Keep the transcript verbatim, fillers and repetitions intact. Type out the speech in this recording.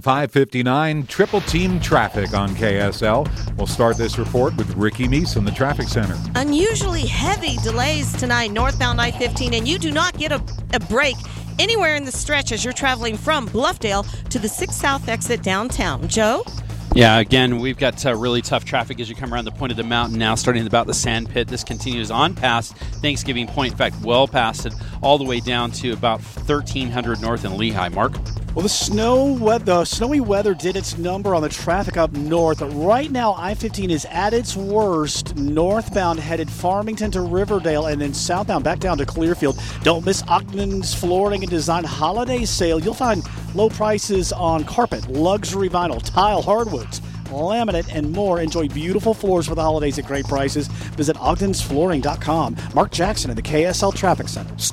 five fifty-nine, triple team traffic on K S L. We'll start this report with Ricky Meese in the traffic center. Unusually heavy delays tonight northbound I fifteen, and you do not get a, a break anywhere in the stretch as you're traveling from Bluffdale to the six South exit downtown. Joe? Yeah, again, we've got uh, really tough traffic as you come around the point of the mountain now, starting about the sand pit. This continues on past Thanksgiving Point, in fact, well past it, all the way down to about thirteen hundred north in Lehigh. Mark? Well, the snow, the snowy weather did its number on the traffic up north. Right now, I fifteen is at its worst, northbound headed Farmington to Riverdale, and then southbound back down to Clearfield. Don't miss Ogden's Flooring and Design Holiday Sale. You'll find low prices on carpet, luxury vinyl, tile, hardwoods, laminate, and more. Enjoy beautiful floors for the holidays at great prices. Visit ogdens flooring dot com. Mark Jackson at the K S L Traffic Center.